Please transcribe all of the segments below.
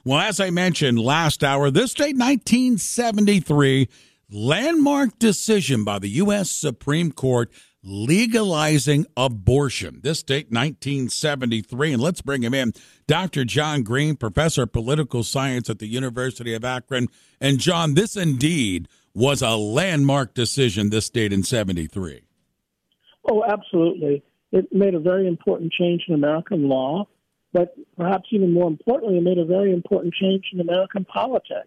Well, as I mentioned last hour, this date, 1973, landmark decision by the U.S. Supreme Court legalizing abortion. This date, 1973. And let's bring him in. Dr. John Green, professor of political science at the University of Akron. And John, this indeed was a landmark decision this date in 73. Oh, absolutely. It made a very important change in American law, but perhaps even more importantly, it made a very important change in American politics.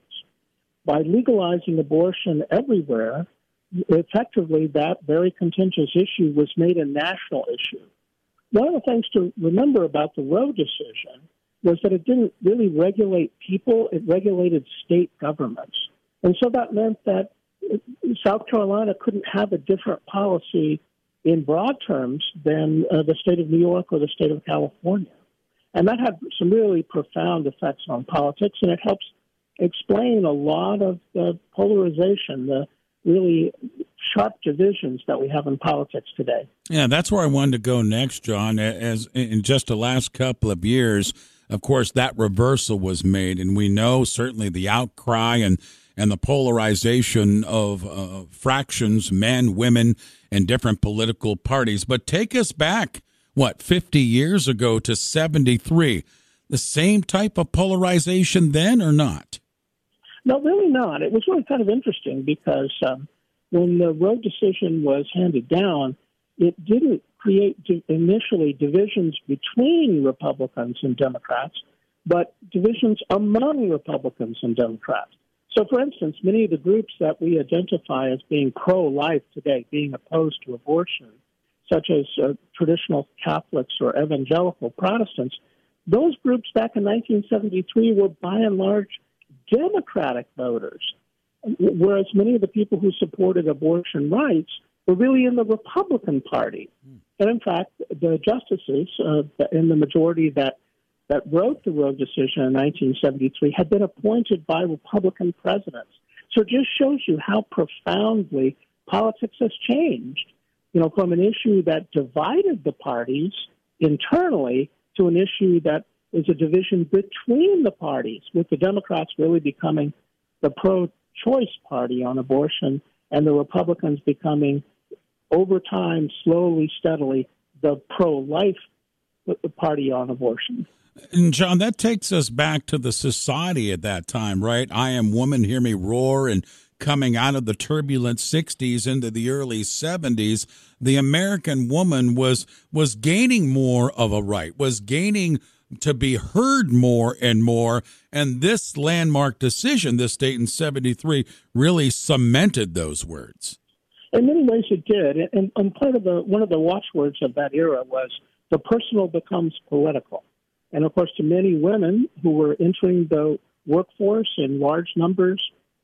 By legalizing abortion everywhere, effectively that very contentious issue was made a national issue. One of the things to remember about the Roe decision was that it didn't really regulate people, it regulated state governments. And so that meant that South Carolina couldn't have a different policy in broad terms than the state of New York or the state of California. And that had some really profound effects on politics, and it helps explain a lot of the polarization, the really sharp divisions that we have in politics today. Yeah, that's where I wanted to go next, John. As in just the last couple of years, of course, that reversal was made, and we know certainly the outcry and the polarization of fractions, men, women, and different political parties. But take us back, 50 years ago to 73. The same type of polarization then or not? No, really not. It was really kind of interesting because when the Roe decision was handed down, it didn't create initially divisions between Republicans and Democrats, but divisions among Republicans and Democrats. So, for instance, many of the groups that we identify as being pro-life today, being opposed to abortion, such as traditional Catholics or evangelical Protestants, those groups back in 1973 were by and large Democratic voters, whereas many of the people who supported abortion rights were really in the Republican Party. And in fact, the justices in the majority that wrote the Roe decision in 1973 had been appointed by Republican presidents. So it just shows you how profoundly politics has changed, from an issue that divided the parties internally to an issue that is a division between the parties, with the Democrats really becoming the pro-choice party on abortion and the Republicans becoming, over time, slowly, steadily, the pro-life party on abortion. And John, that takes us back to the society at that time, right? I Am Woman, Hear Me Roar, and coming out of the turbulent 60s into the early 70s, the American woman was gaining more of a right, was gaining to be heard more and more, and this landmark decision, this date in 73, really cemented those words. In many ways it did, and part of one of the watchwords of that era was the personal becomes political. And, of course, to many women who were entering the workforce in large numbers,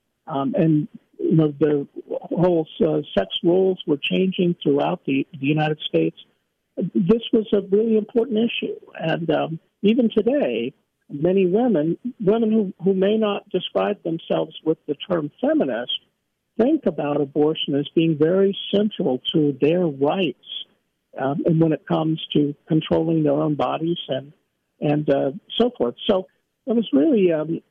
and the whole sex roles were changing throughout the United States, this was a really important issue. And even today, many women who may not describe themselves with the term feminist, think about abortion as being very central to their rights, and when it comes to controlling their own bodies and so forth. So it was really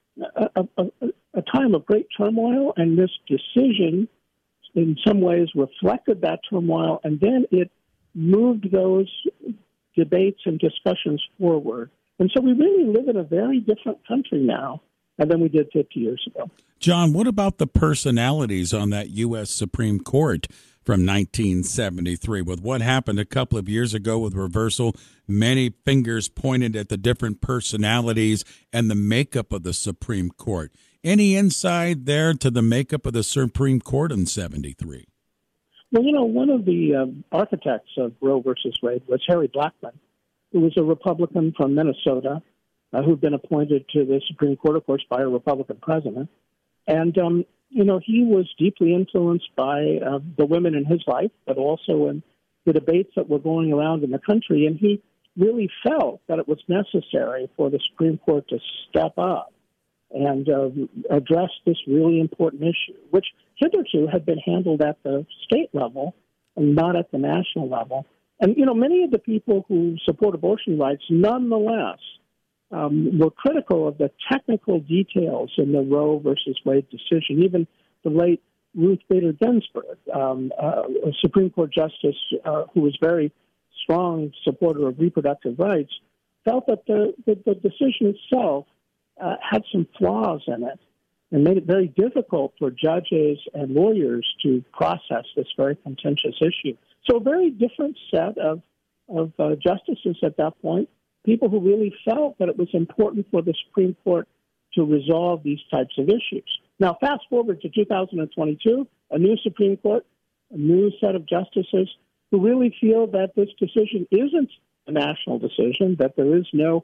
a time of great turmoil, and this decision in some ways reflected that turmoil, and then it moved those debates and discussions forward. And so we really live in a very different country now than we did 50 years ago. John, what about the personalities on that U.S. Supreme Court from 1973? With what happened a couple of years ago with reversal, many fingers pointed at the different personalities and the makeup of the Supreme Court. Any insight there to the makeup of the Supreme Court in 73? Well, one of the architects of Roe versus Wade was Harry Blackmun, who was a Republican from Minnesota, who'd been appointed to the Supreme Court, of course, by a Republican president. And, he was deeply influenced by the women in his life, but also in the debates that were going around in the country. And he really felt that it was necessary for the Supreme Court to step up and address this really important issue, which hitherto had been handled at the state level and not at the national level. And, many of the people who support abortion rights nonetheless were critical of the technical details in the Roe versus Wade decision. Even the late Ruth Bader Ginsburg, a Supreme Court justice who was very strong supporter of reproductive rights, felt that the decision itself had some flaws in it and made it very difficult for judges and lawyers to process this very contentious issue. So a very different set of justices at that point, people who really felt that it was important for the Supreme Court to resolve these types of issues. Now, fast forward to 2022, a new Supreme Court, a new set of justices who really feel that this decision isn't a national decision, that there is no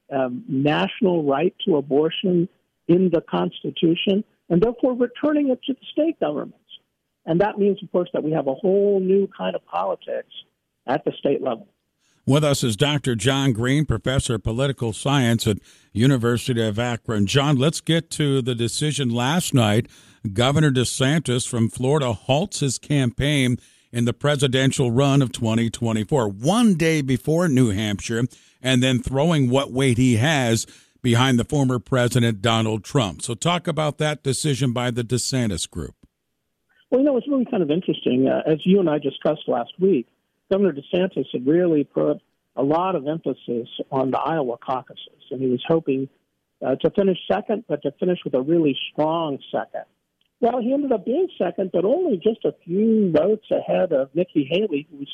national right to abortion in the Constitution, and therefore returning it to the state governments. And that means, of course, that we have a whole new kind of politics at the state level. With us is Dr. John Green, professor of political science at University of Akron. John, let's get to the decision last night. Governor DeSantis from Florida halts his campaign in the presidential run of 2024, one day before New Hampshire, and then throwing what weight he has behind the former President Donald Trump. So talk about that decision by the DeSantis group. Well, it's really kind of interesting. As you and I discussed last week, Governor DeSantis had really put a lot of emphasis on the Iowa caucuses, and he was hoping to finish second, but to finish with a really strong second. Well, he ended up being second, but only just a few votes ahead of Nikki Haley, who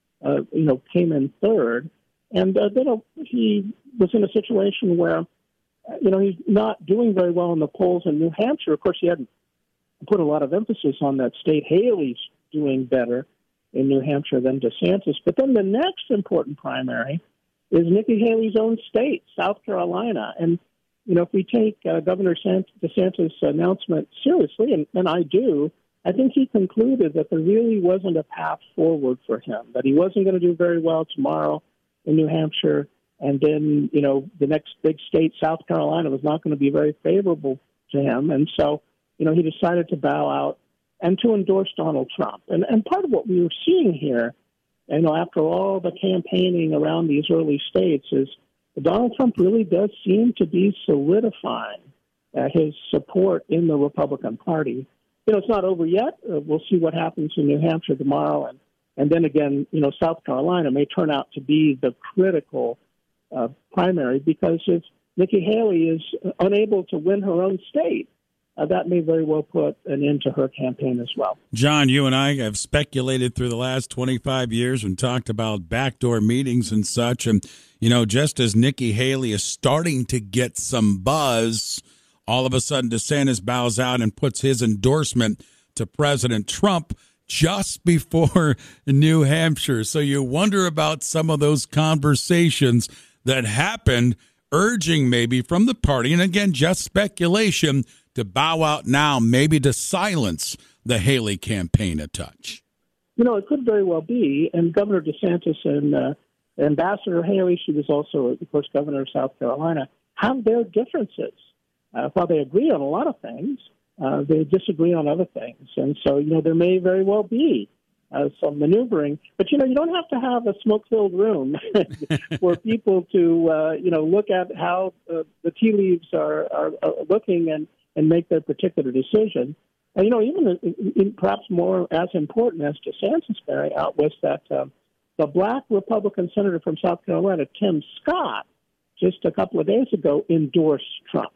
was came in third. And then he was in a situation where, he's not doing very well in the polls in New Hampshire. Of course, he hadn't put a lot of emphasis on that state. Haley's doing better in New Hampshire than DeSantis. But then the next important primary is Nikki Haley's own state, South Carolina. And, if we take Governor DeSantis' announcement seriously, and I do, I think he concluded that there really wasn't a path forward for him, that he wasn't going to do very well tomorrow in New Hampshire. And then, the next big state, South Carolina, was not going to be very favorable to him. And so, he decided to bow out and to endorse Donald Trump. And part of what we were seeing here, after all the campaigning around these early states, is Donald Trump really does seem to be solidifying his support in the Republican Party. It's not over yet. We'll see what happens in New Hampshire tomorrow. And then again, South Carolina may turn out to be the critical primary, because if Nikki Haley is unable to win her own state, that may very well put an end to her campaign as well. John, you and I have speculated through the last 25 years and talked about backdoor meetings and such. And, just as Nikki Haley is starting to get some buzz, all of a sudden DeSantis bows out and puts his endorsement to President Trump just before New Hampshire. So you wonder about some of those conversations that happened, urging maybe from the party, and again, just speculation, to bow out now, maybe to silence the Haley campaign a touch. It could very well be. And Governor DeSantis and Ambassador Haley, she was also, of course, governor of South Carolina, have their differences. While they agree on a lot of things, they disagree on other things. And so, there may very well be some maneuvering. But, you don't have to have a smoke-filled room for people to, look at how the tea leaves are looking and make their particular decision. And, even perhaps more as important as DeSantis bearing out was that the black Republican senator from South Carolina, Tim Scott, just a couple of days ago endorsed Trump.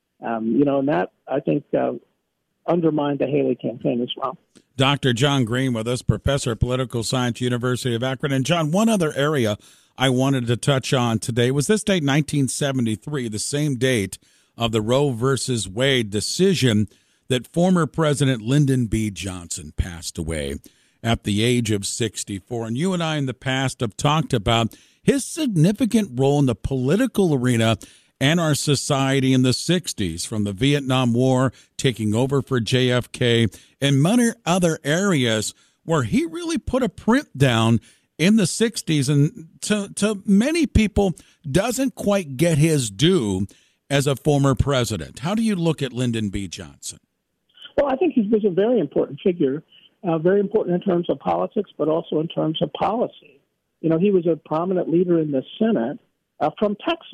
And that, I think, undermined the Haley campaign as well. Dr. John Green with us, professor of political science, University of Akron. And, John, one other area I wanted to touch on today was this date, 1973, the same date of the Roe versus Wade decision, that former President Lyndon B. Johnson passed away at the age of 64. And you and I in the past have talked about his significant role in the political arena and our society in the 60s, from the Vietnam War, taking over for JFK, and many other areas where he really put a print down in the 60s, and to many people doesn't quite get his due as a former president. How do you look at Lyndon B. Johnson? Well, I think he was a very important figure, very important in terms of politics, but also in terms of policy. He was a prominent leader in the Senate from Texas,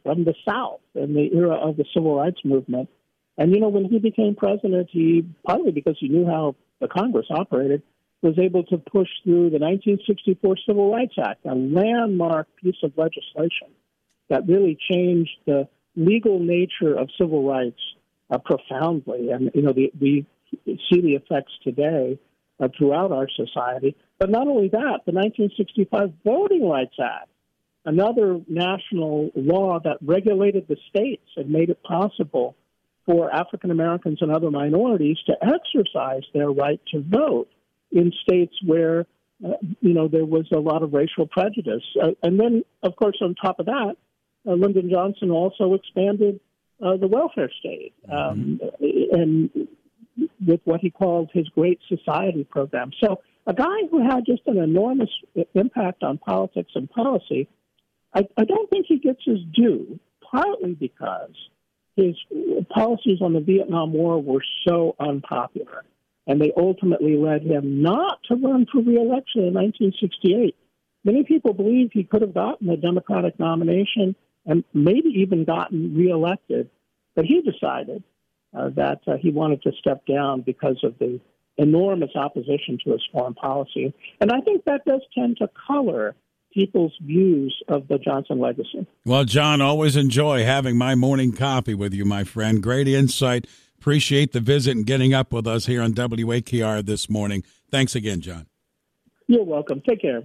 from the South in the era of the Civil Rights Movement. And, when he became president, he, partly because he knew how the Congress operated, was able to push through the 1964 Civil Rights Act, a landmark piece of legislation that really changed the legal nature of civil rights profoundly. And, we see the effects today throughout our society. But not only that, the 1965 Voting Rights Act, another national law that regulated the states and made it possible for African Americans and other minorities to exercise their right to vote in states where, there was a lot of racial prejudice. And then, of course, on top of that, Lyndon Johnson also expanded the welfare state and with what he called his Great Society program. So a guy who had just an enormous impact on politics and policy, I don't think he gets his due, partly because his policies on the Vietnam War were so unpopular, and they ultimately led him not to run for re-election in 1968. Many people believe he could have gotten a Democratic nomination and maybe even gotten reelected, but he decided that he wanted to step down because of the enormous opposition to his foreign policy. And I think that does tend to color people's views of the Johnson legacy. Well, John, always enjoy having my morning coffee with you, my friend. Great insight. Appreciate the visit and getting up with us here on WAKR this morning. Thanks again, John. You're welcome. Take care.